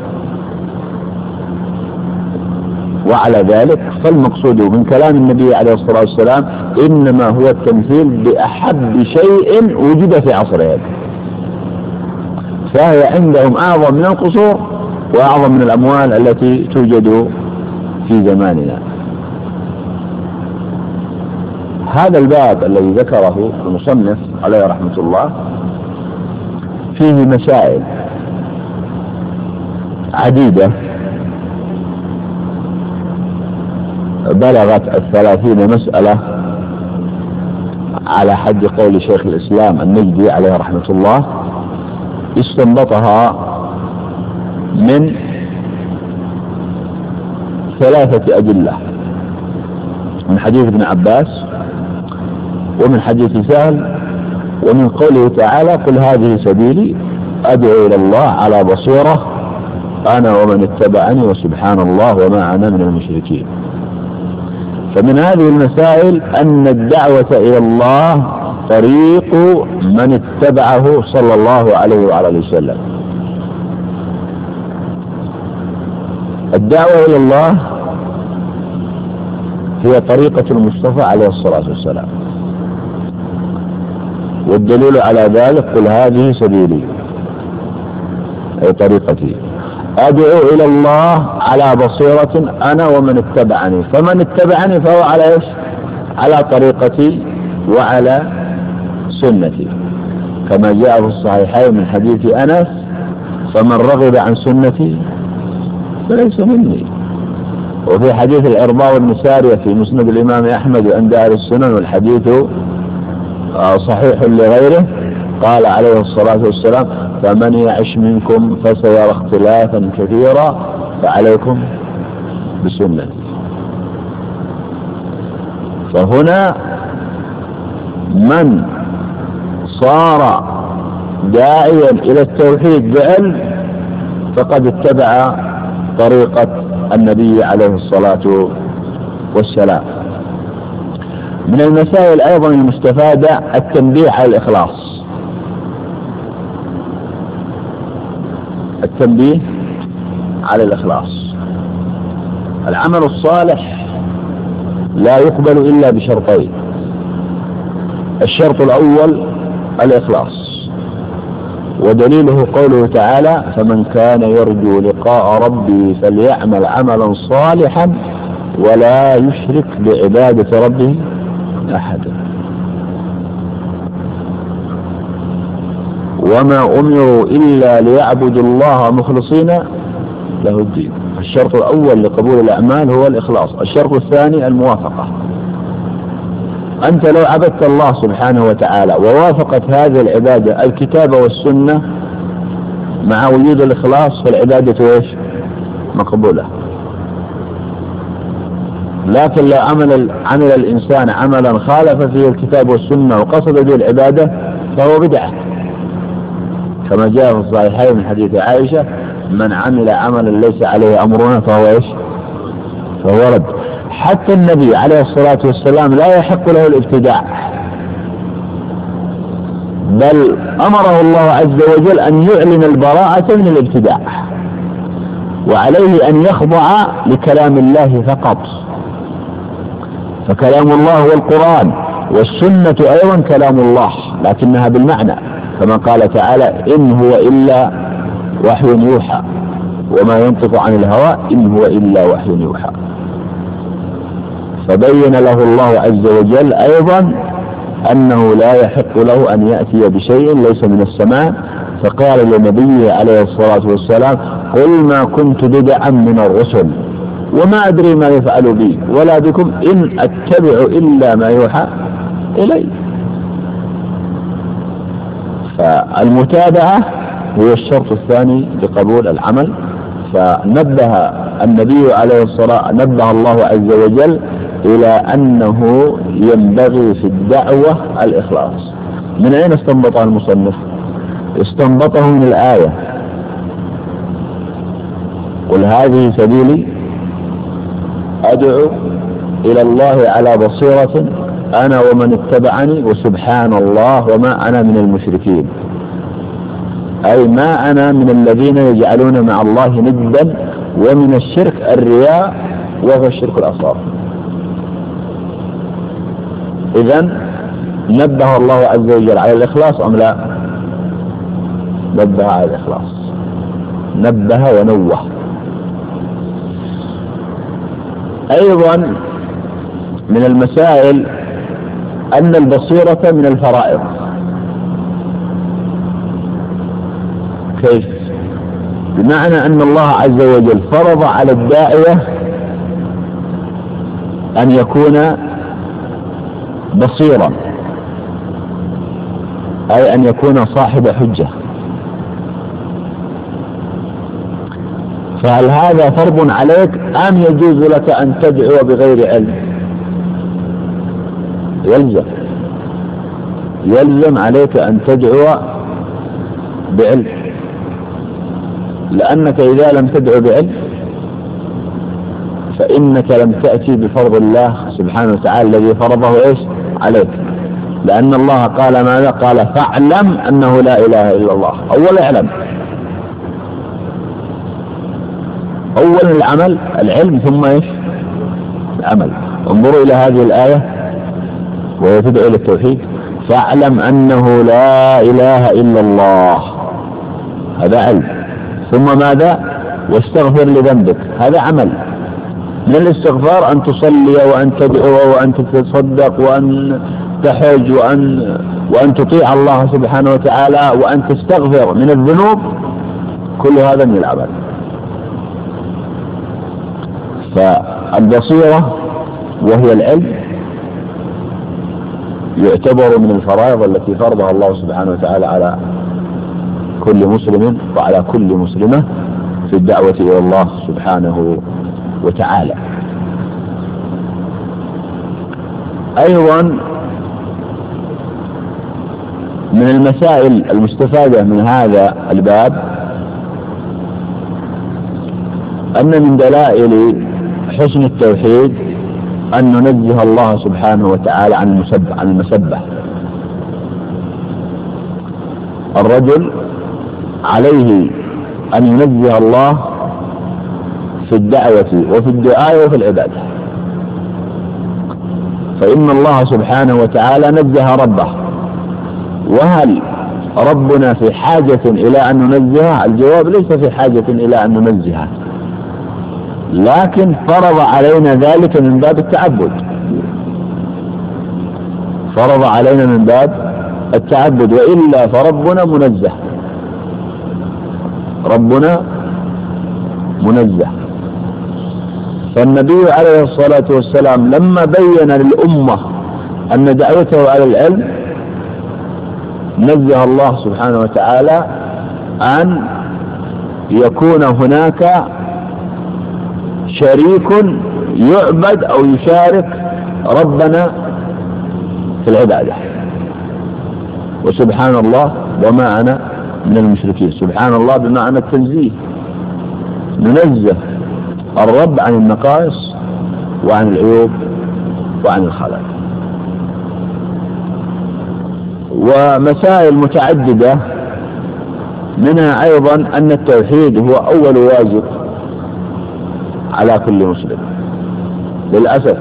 وعلى ذلك فالمقصود من كلام النبي عليه الصلاة والسلام إنما هو التمثيل بأحب شيء وجد في عصرهم، فهي عندهم أعظم من القصور وأعظم من الأموال التي توجد في زماننا. هذا الباب الذي ذكره المصنف عليه رحمة الله فيه مسائل عديدة بلغت الثلاثين مسألة على حد قول شيخ الإسلام النجدي عليه رحمة الله، استنبطها من ثلاثة أدلة: من حديث ابن عباس، ومن حديث سهل، ومن قوله تعالى قل هذه سبيلي أدعو إلى الله على بصيرة أنا ومن اتبعني وسبحان الله وما أنا من المشركين. فمن هذه المسائل أن الدعوة إلى الله طريق من اتبعه صلى الله عليه وعلى وسلم. الدعوة إلى الله هي طريقة المصطفى عليه الصلاة والسلام، والدليل على ذلك قل هذه سبيلي أي طريقتي أدعو إلى الله على بصيرة أنا ومن اتبعني. فمن اتبعني فهو على إيش؟ على طريقتي وعلى سنتي، كما جاء في الصحيحين من حديث أنس فمن رغب عن سنتي فليس مني. وفي حديث العرباء والمسارية في مسند الإمام أحمد وعند أهل السنن والحديث صحيح لغيره قال عليه الصلاة والسلام فمن يعش منكم فسيرى اختلافا كثيرا فعليكم بسنتي. فهنا من صار داعيا إلى التوحيد بعلم فقد اتبع طريقة النبي عليه الصلاة والسلام. من المسائل أيضا المستفادة التنبيه على الإخلاص. التنبيه على الإخلاص. العمل الصالح لا يقبل إلا بشرطين. الشرط الأول الإخلاص، ودليله قوله تعالى فمن كان يرجو لقاء ربه فليعمل عملا صالحا ولا يشرك بعبادة ربه أحدا. وما أمروا إلا ليعبدوا الله مخلصين له الدين. الشرط الأول لقبول الأعمال هو الإخلاص. الشرط الثاني الموافقة. أنت لو عبدت الله سبحانه وتعالى ووافقت هذه العبادة الكتاب والسنة مع وجود الإخلاص فالعبادة إيش؟ مقبولة. لكن لو عمل, عمل الإنسان عملا خالف فيه الكتاب والسنة وقصد به العبادة فهو بدعة، كما جاء في الصحيحين من حديث عائشة من عمل عملا ليس عليه أمرنا فهو إيش؟ فهو رد. حتى النبي عليه الصلاة والسلام لا يحق له الابتداع، بل أمره الله عز وجل أن يعلن البراءة من الابتداع، وعليه أن يخضع لكلام الله فقط. فكلام الله هو القرآن، والسنة أيضا كلام الله لكنها بالمعنى، كما قال تعالى إن هو إلا وحي يوحى وما ينطق عن الهوى إن هو إلا وحي يوحى. فبين له الله عز وجل أيضا أنه لا يحق له أن يأتي بشيء ليس من السماء، فقال لنبيه عليه الصلاة والسلام قل ما كنت بدعا من الرسل وما أدري ما يفعل بي ولا بكم إن أتبع إلا ما يوحى إلي. فالمتابعة هو الشرط الثاني لقبول العمل. فنبه النبي عليه الصلاة نبه الله عز وجل إلى أنه ينبغي في الدعوة الإخلاص. من أين استنبطه المصنف؟ استنبطه من الآية قل هذه سبيلي أدعو إلى الله على بصيرة أنا ومن اتبعني وسبحان الله وما أنا من المشركين، أي ما أنا من الذين يجعلون مع الله ندا، ومن الشرك الرياء وهو الشرك الأصغر. إذن نبه الله عز وجل على الإخلاص أم لا؟ نبه على الإخلاص، نبه ونوه. أيضا من المسائل أن البصيرة من الفرائض. كيف؟ بمعنى أن الله عز وجل فرض على الداعية أن يكون بصيرا، أي أن يكون صاحب حجة. فهل هذا فرض عليك أم يجوز لك أن تدعو بغير علم؟ يلزم يلزم عليك أن تدعو بعلم، لأنك إذا لم تدعو بعلم فإنك لم تأتي بفرض الله سبحانه وتعالى الذي فرضه إيش عليك، لأن الله قال ماذا؟ قال فاعلم أنه لا إله إلا الله. أول اعلم، أول العمل العلم، ثم إيش العمل. انظروا إلى هذه الآية وهي تدعو إلى التوحيد، فاعلم أنه لا إله إلا الله، هذا علم. ثم ماذا؟ واستغفر لذنبك، هذا عمل. من الاستغفار أن تصلي وأن تدعو وأن تتصدق وأن تحج وأن وأن تطيع الله سبحانه وتعالى وأن تستغفر من الذنوب، كل هذا من العمل. فالبصيرة وهي العلم يعتبر من الفرائض التي فرضها الله سبحانه وتعالى على كل مسلم وعلى كل مسلمة في الدعوة إلى الله سبحانه وتعالى. أيضا من المسائل المستفادة من هذا الباب أن من دلائل حسن التوحيد أن ننزه الله سبحانه وتعالى عن المسبة عن المسبة. الرجل عليه أن ينزه الله في الدعوة وفي الدعاء وفي العبادة، فإن الله سبحانه وتعالى نزه ربه. وهل ربنا في حاجة إلى أن ننزهه؟ الجواب ليس في حاجة إلى أن ننزهه، لكن فرض علينا ذلك من باب التعبد، فرض علينا من باب التعبد، وإلا فربنا منزه، ربنا منزه. فالنبي عليه الصلاة والسلام لما بين للأمة أن دعوته على العلم نزه الله سبحانه وتعالى أن يكون هناك شريك يعبد أو يشارك ربنا في العبادة. وسبحان الله وما أنا من المشركين، سبحان الله بمعنى التنزيه، ننزه الرب عن النقائص وعن العيوب وعن الخلل. ومسائل متعددة منها أيضا أن التوحيد هو أول واجب على كل مسلم. للأسف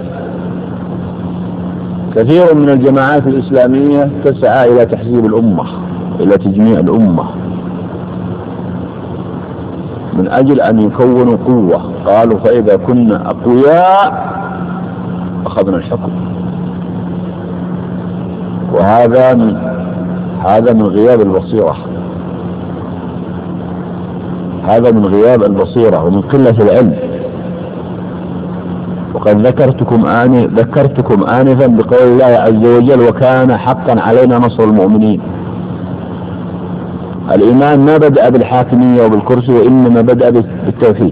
كثير من الجماعات الإسلامية تسعى إلى تحزيب الأمة، إلى تجميع الأمة من أجل أن يكونوا قوة. قالوا فإذا كنا أقوياء أخذنا الحكم. وهذا من هذا من غياب البصيرة، هذا من غياب البصيرة ومن قلة العلم. وقد ذكرتكم آني ذكرتكم آنفا بقول الله عز وجل وكان حقا علينا نصر المؤمنين. الإيمان ما بدأ بالحاكمية وبالكرسي، وإنما بدأ بالتوحيد.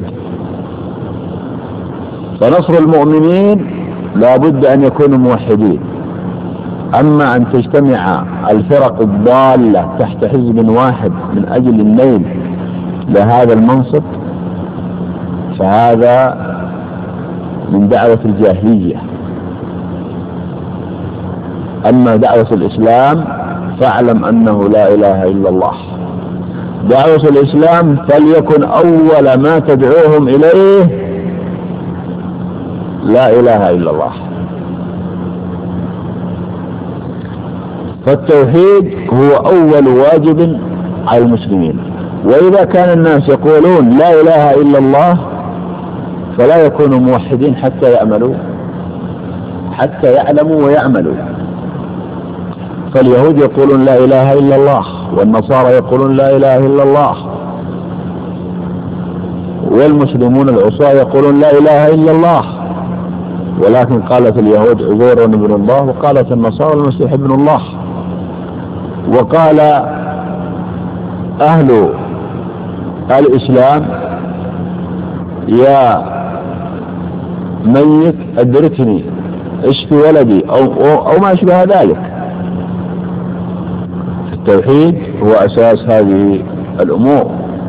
فنصر المؤمنين لا بد أن يكونوا موحدين. أما أن تجتمع الفرق الضالة تحت حزب واحد من أجل النيل لهذا المنصب فهذا من دعوة الجاهلية. أما دعوة الإسلام فاعلم أنه لا إله إلا الله. دعوة الإسلام فليكن أول ما تدعوهم إليه لا إله إلا الله. فالتوحيد هو أول واجب على المسلمين. وإذا كان الناس يقولون لا إله إلا الله فلا يكونوا موحدين حتى يعملوا حتى يعلموا ويعملوا. فاليهود يقولون لا إله إلا الله، والنصارى يقولون لا إله إلا الله، والمسلمون العصاة يقولون لا إله إلا الله. ولكن قالت اليهود عزير ابن الله، وقالت النصارى المسيح ابن الله. وقال أهل الإسلام يا ميت أدركني اشفي ولدي أو, أو, أو ما أشبه ذلك. التوحيد هو أساس هذه الأمور،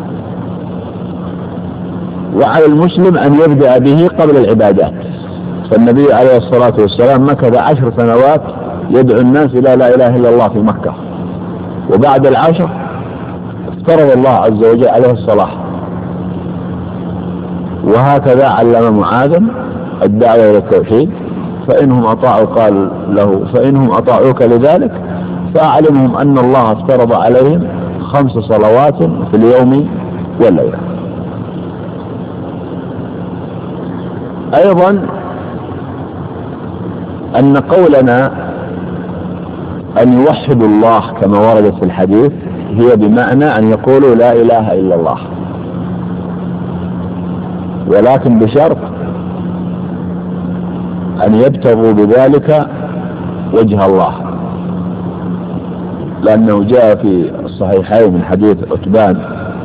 وعلى المسلم أن يبدأ به قبل العبادات. فالنبي عليه الصلاة والسلام مكث عشر سنوات يدعو الناس إلى لا إله إلا الله في مكة، وبعد العشر افترض الله عز وجل عليه الصلاة. وهكذا علم معاذ الدعوة إلى التوحيد، فإنهم أطاعوا قال له فإنهم أطاعوك لذلك فأعلمهم أن الله افترض عليهم خمس صلوات في اليوم والليلة. أيضا أن قولنا أن يوحدوا الله كما وردت في الحديث هي بمعنى أن يقولوا لا إله إلا الله، ولكن بشرط أن يبتغوا بذلك وجه الله، لأنه جاء في الصحيحين من حديث عتبان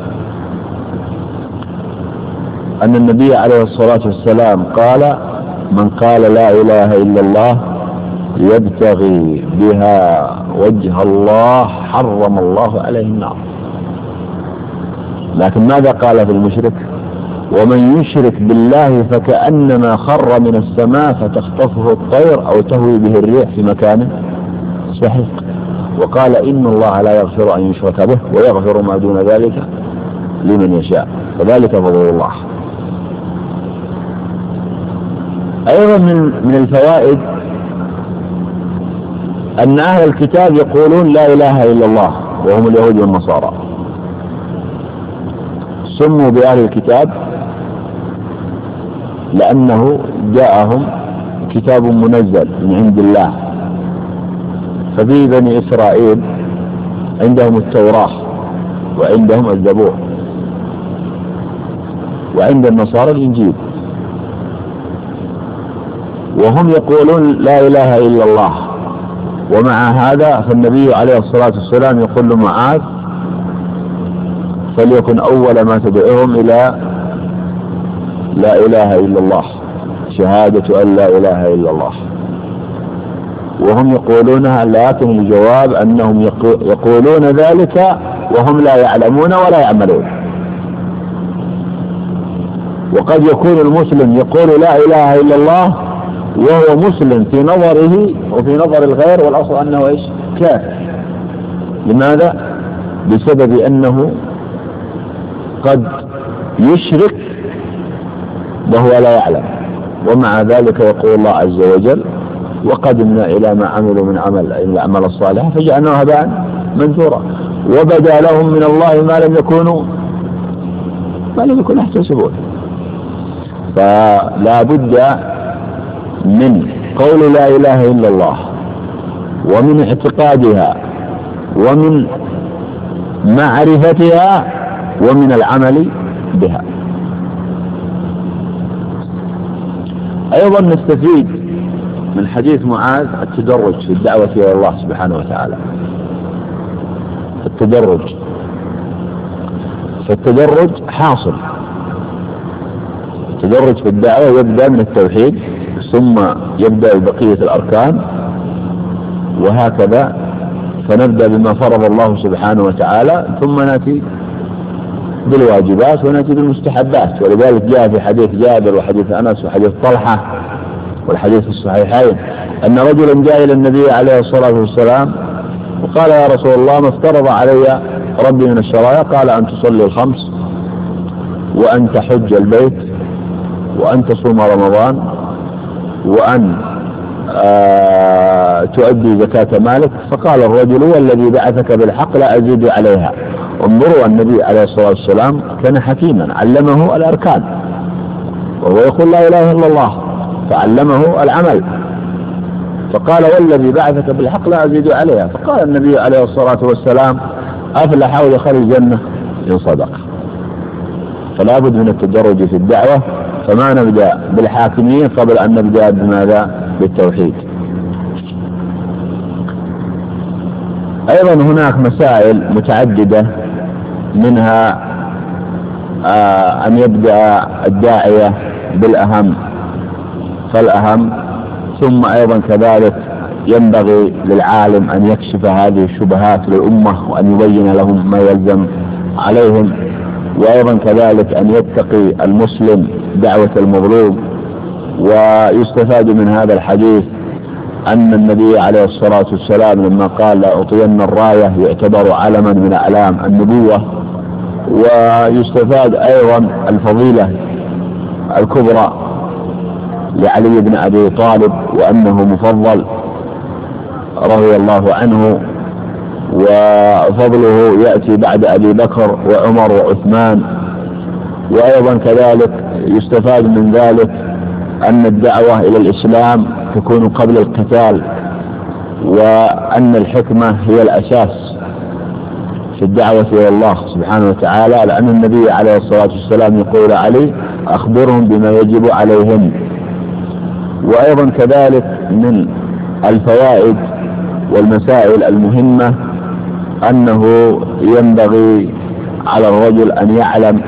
أن النبي عليه الصلاة والسلام قال: من قال لا إله إلا الله يبتغي بها وجه الله حرم الله عليه النار. لكن ماذا قال في المشرك؟ ومن يشرك بالله فكأنما خر من السماء فتخطفه الطير أو تهوي به الريح في مكان سحيق. وقال: إن الله لا يغفر أن يشرك به ويغفر ما دون ذلك لمن يشاء، فذلك فضل الله. أيضا من من الفوائد أن أهل الكتاب يقولون لا إله إلا الله، وهم اليهود والنصارى. سموا بأهل الكتاب لأنه جاءهم كتاب منزل من عند الله، ففي بني إسرائيل عندهم التوراة وعندهم الزبور، وعند النصارى الإنجيل، وهم يقولون لا إله إلا الله. ومع هذا فالنبي عليه الصلاة والسلام يقول لمعاذ: فليكن أول ما تدعوهم إلى لا إله إلا الله، شهادة أن لا إله إلا الله. وهم يقولونها، لكن الجواب أنهم يقولون ذلك وهم لا يعلمون ولا يعملون. وقد يكون المسلم يقول لا إله إلا الله وهو مسلم في نظره وفي نظر الغير، والأصل أنه إيش؟ كافر. لماذا؟ بسبب أنه قد يشرك وهو لا يعلم، ومع ذلك يقول الله عز وجل: وقدمنا إلى ما عملوا من عمل الأعمال الصالحة فجعلناه هباء منثورا وبدا لهم من الله ما لم يكونوا ما لم يكونوا يحتسبون. فلا بد من قول لا إله إلا الله ومن اعتقادها ومن معرفتها ومن العمل بها. أيضا نستفيد من حديث معاذ التدرج في الدعوة إلى الله سبحانه وتعالى. التدرج فالتدرج حاصل. التدرج في الدعوة يبدأ من التوحيد، ثم يبدأ ببقية الأركان، وهكذا. فنبدأ بما فرض الله سبحانه وتعالى، ثم نأتي بالواجبات ونأتي بالمستحبات. ولذلك جاء في حديث جابر وحديث أنس وحديث طلحة والحديث الصحيحين أن رجلا جاء إلى النبي عليه الصلاة والسلام وقال: يا رسول الله، ما افترض علي ربي من الشرائع؟ قال: أن تصلي الخمس، وأن تحج البيت، وأن تصوم رمضان، وأن آه تؤدي زكاة مالك. فقال الرجل: والذي بعثك بالحق لا أزيد عليها. انظروا، النبي عليه الصلاة والسلام كان حكيما، علمه الأركان، وهو يقول لا إله إلا الله، فعلمه العمل. فقال: والذي بعثك بالحق لا أزيد عليها. فقال النبي عليه الصلاة والسلام: أفلح ودخل الجنة إن صدق. فلا بد من التدرج في الدعوة، فما نبدأ بالحاكمين قبل أن نبدأ بماذا؟ بالتوحيد. أيضا هناك مسائل متعددة، منها آه أن يبدأ الداعية بالأهم فالأهم، ثم أيضا كذلك ينبغي للعالم أن يكشف هذه الشبهات للأمة وأن يبين لهم ما يلزم عليهم، وأيضا كذلك أن يتقي المسلم دعوة المظلوم. ويستفاد من هذا الحديث أن النبي عليه الصلاة والسلام لما قال لأعطين الراية يعتبر علما من أعلام النبوة. ويستفاد أيضا الفضيلة الكبرى لعلي بن أبي طالب وأنه مفضل رضي الله عنه، وفضله يأتي بعد أبي بكر وعمر وعثمان. وأيضا كذلك يستفاد من ذلك أن الدعوة إلى الإسلام تكون قبل القتال، وأن الحكمة هي الأساس في الدعوة إلى الله سبحانه وتعالى، لأن النبي عليه الصلاة والسلام يقول علي أخبرهم بما يجب عليهم. وأيضا كذلك من الفوائد والمسائل المهمة أنه ينبغي على الرجل أن يعلم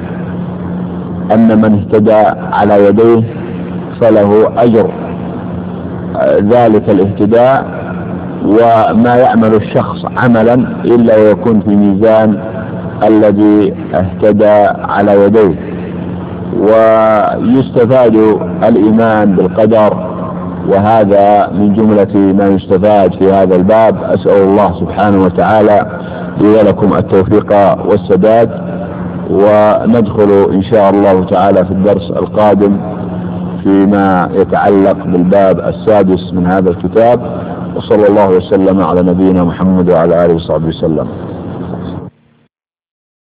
أن من اهتدى على يديه فله أجر ذلك الاهتداء، وما يعمل الشخص عملا إلا ويكون في ميزان الذي اهتدى على يديه. ويستفاد الإيمان بالقدر، وهذا من جملة ما يستفاد في هذا الباب. أسأل الله سبحانه وتعالى لي ولكم التوفيق والسداد، وندخل إن شاء الله تعالى في الدرس القادم فيما يتعلق بالباب السادس من هذا الكتاب. وصلى الله وسلم على نبينا محمد وعلى آله وصحبه وسلم.